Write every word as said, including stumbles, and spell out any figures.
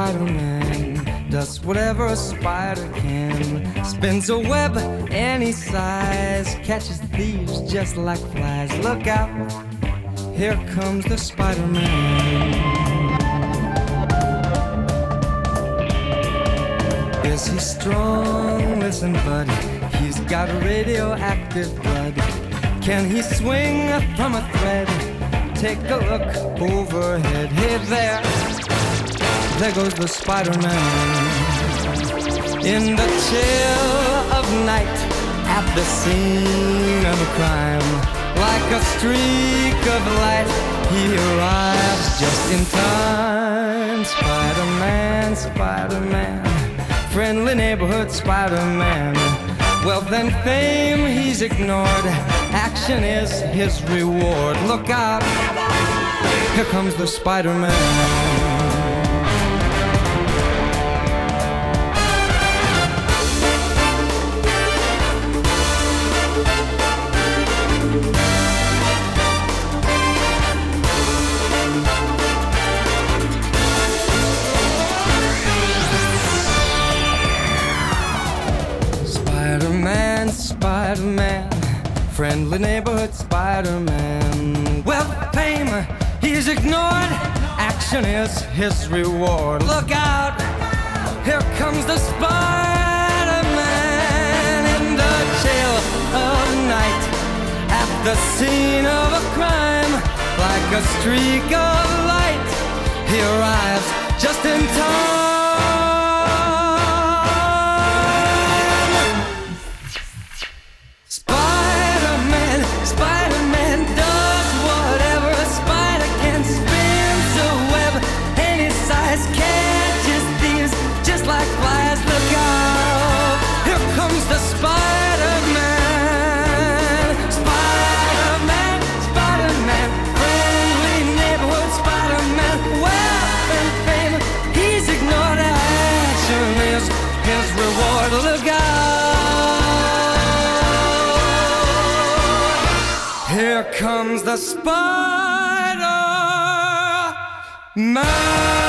Spider-Man does whatever a spider can. Spins a web any size, catches thieves just like flies. Look out, here comes the Spider-Man. Is he strong? Listen, buddy, he's got radioactive blood. Can he swing from a thread? Take a look overhead. Hey there, there goes the Spider-Man. In the chill of night, at the scene of a crime, like a streak of light, he arrives just in time. Spider-Man, Spider-Man, friendly neighborhood Spider-Man. Wealth and fame he's ignored, action is his reward. Look out, here comes the Spider-Man. Spider-Man, Spider-Man, friendly neighborhood Spider-Man. Wealth, fame, he's ignored, action is his reward. Look out, here comes the Spider-Man. In the chill of night, at the scene of a crime, like a streak of light, he arrives just in time. Look out, here comes the Spider-Man.